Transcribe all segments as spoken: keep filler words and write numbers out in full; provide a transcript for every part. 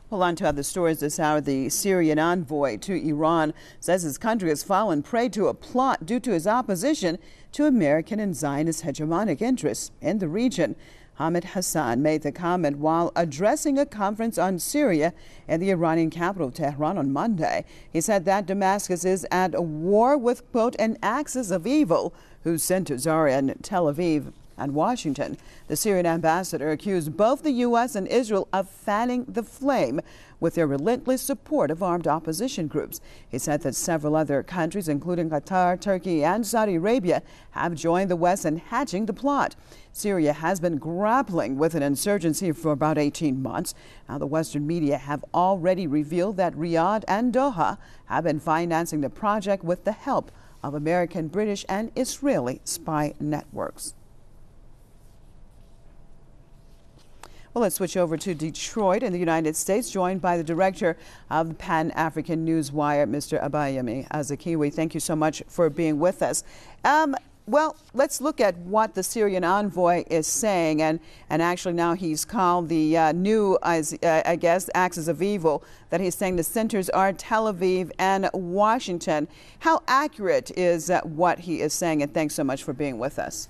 Well, on to other stories this hour. The Syrian envoy to Iran says his country has fallen prey to a plot due to his opposition to American and Zionist hegemonic interests in the region. Hamid Hassan made the comment while addressing a conference on Syria in the Iranian capital, Tehran, on Monday. He said that Damascus is at war with, quote, an axis of evil whose centers are in Tel Aviv and Washington. The Syrian ambassador accused both the U S and Israel of fanning the flame with their relentless support of armed opposition groups. He said that several other countries, including Qatar, Turkey, and Saudi Arabia, have joined the West in hatching the plot. Syria has been grappling with an insurgency for about eighteen months. Now, the Western media have already revealed that Riyadh and Doha have been financing the project with the help of American, British, and Israeli spy networks. Well, let's switch over to Detroit in the United States, joined by the director of Pan-African Newswire, Mister Abayemi Azikiwe. Thank you so much for being with us. Um, well, let's look at what the Syrian envoy is saying. And, and actually now he's called the uh, new, uh, I guess, axis of evil, that he's saying the centers are Tel Aviv and Washington. How accurate is uh, what he is saying? And thanks so much for being with us.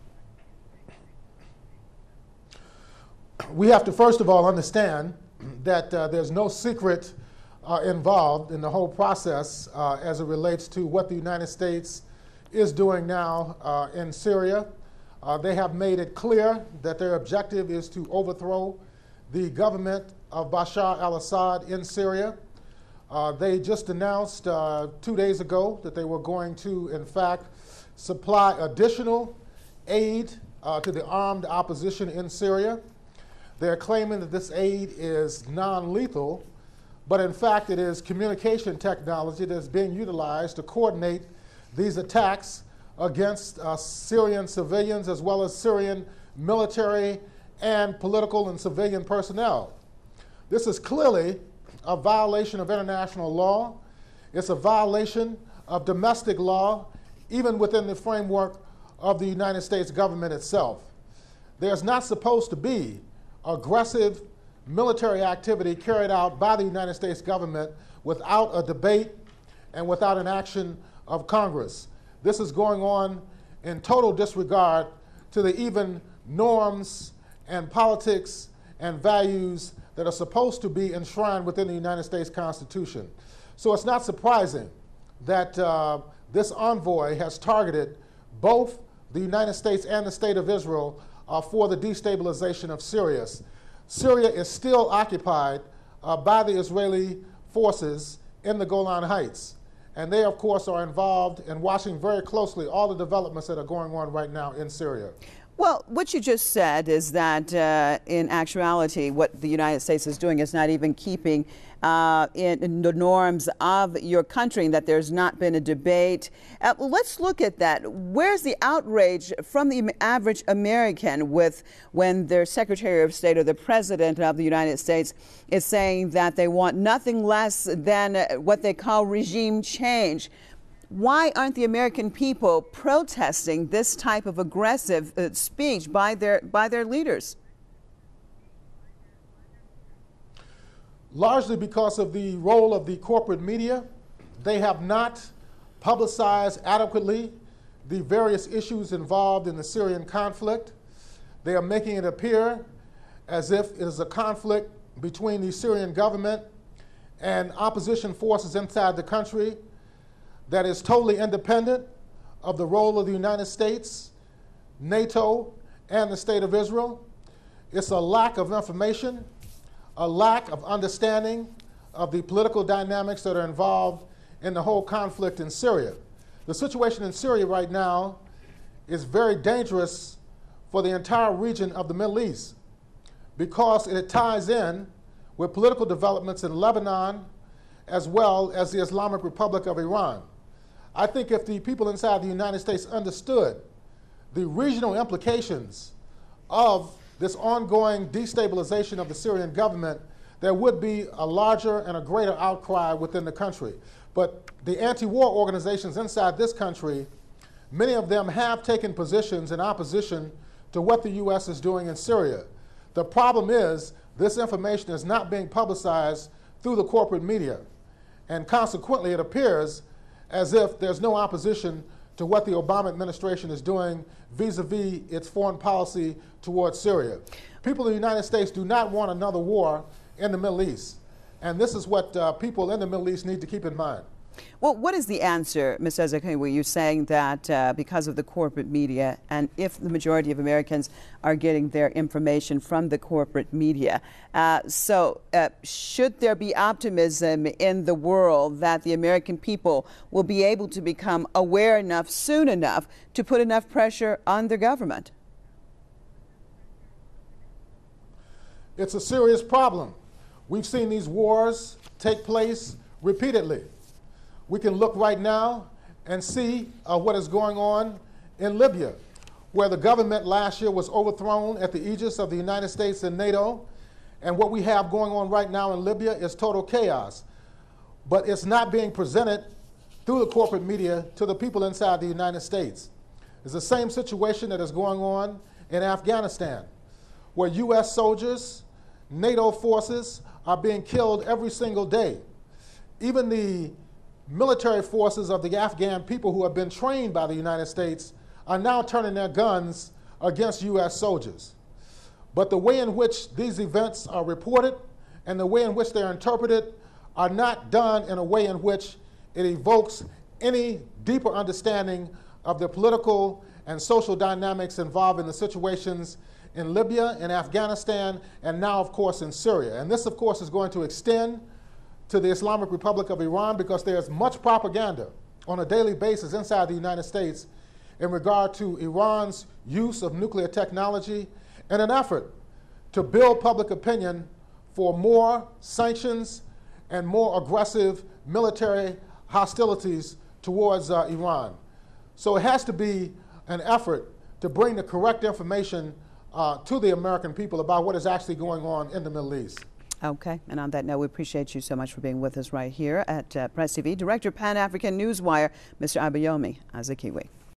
We have to first of all understand that uh, there's no secret uh, involved in the whole process uh, as it relates to what the United States is doing now uh, in Syria. Uh, they have made it clear that their objective is to overthrow the government of Bashar al-Assad in Syria. Uh, they just announced uh, two days ago that they were going to, in fact, supply additional aid uh, to the armed opposition in Syria. They're claiming that this aid is non-lethal, but in fact it is communication technology that's being utilized to coordinate these attacks against uh, Syrian civilians as well as Syrian military and political and civilian personnel. This is clearly a violation of international law. It's a violation of domestic law, even within the framework of the United States government itself. There's not supposed to be aggressive military activity carried out by the United States government without a debate and without an action of Congress. This is going on in total disregard to the even norms and politics and values that are supposed to be enshrined within the United States Constitution. So it's not surprising that uh, this envoy has targeted both the United States and the State of Israel Uh, for the destabilization of Syria. Syria is still occupied uh, by the Israeli forces in the Golan Heights. And they, of course, are involved in watching very closely all the developments that are going on right now in Syria. Well, what you just said is that uh, in actuality, what the United States is doing is not even keeping uh, in, in the norms of your country, and that there's not been a debate. Uh, let's look at that. Where's the outrage from the average American with when their Secretary of State or the President of the United States is saying that they want nothing less than uh, what they call regime change? Why aren't the American people protesting this type of aggressive uh, speech by their by their leaders? Largely because of the role of the corporate media. They have not publicized adequately the various issues involved in the Syrian conflict. They are making it appear as if it is a conflict between the Syrian government and opposition forces inside the country that is totally independent of the role of the United States, NATO, and the State of Israel. It's a lack of information, a lack of understanding of the political dynamics that are involved in the whole conflict in Syria. The situation in Syria right now is very dangerous for the entire region of the Middle East because it ties in with political developments in Lebanon as well as the Islamic Republic of Iran. I think if the people inside the United States understood the regional implications of this ongoing destabilization of the Syrian government, there would be a larger and a greater outcry within the country. But the anti-war organizations inside this country, many of them have taken positions in opposition to what the U S is doing in Syria. The problem is this information is not being publicized through the corporate media. And consequently, it appears as if there's no opposition to what the Obama administration is doing vis-a-vis its foreign policy towards Syria. People in the United States do not want another war in the Middle East. And this is what uh, people in the Middle East need to keep in mind. Well, what is the answer, Miz Ezekwe? You're saying that uh, because of the corporate media, and if the majority of Americans are getting their information from the corporate media, uh, so uh, should there be optimism in the world that the American people will be able to become aware enough soon enough to put enough pressure on the government? It's a serious problem. We've seen these wars take place repeatedly. We can look right now and see uh, what is going on in Libya, where the government last year was overthrown at the aegis of the United States and NATO. And what we have going on right now in Libya is total chaos. But it's not being presented through the corporate media to the people inside the United States. It's the same situation that is going on in Afghanistan, where U S soldiers, NATO forces are being killed every single day. Even the military forces of the Afghan people who have been trained by the United States are now turning their guns against U S soldiers. But the way in which these events are reported and the way in which they're interpreted are not done in a way in which it evokes any deeper understanding of the political and social dynamics involved in the situations in Libya, in Afghanistan, and now, of course, in Syria. And this, of course, is going to extend to the Islamic Republic of Iran, because there's much propaganda on a daily basis inside the United States in regard to Iran's use of nuclear technology in an effort to build public opinion for more sanctions and more aggressive military hostilities towards uh, Iran. So it has to be an effort to bring the correct information uh, to the American people about what is actually going on in the Middle East. Okay, and on that note, we appreciate you so much for being with us right here at uh, Press T V. Director, Pan African Newswire, Mister Abayomi Azikiwe.